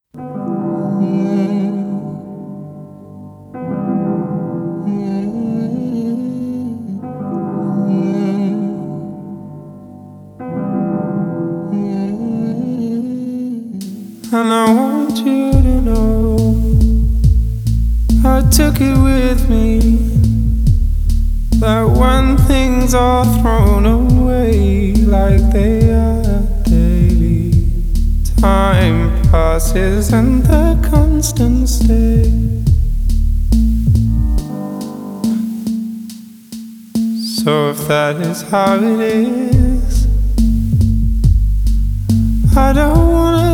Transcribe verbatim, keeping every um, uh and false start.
And I want you to know I took it with me, that when things are thrown away like they are daily, time passes and the constant stay. So if that is how it is, I don't wanna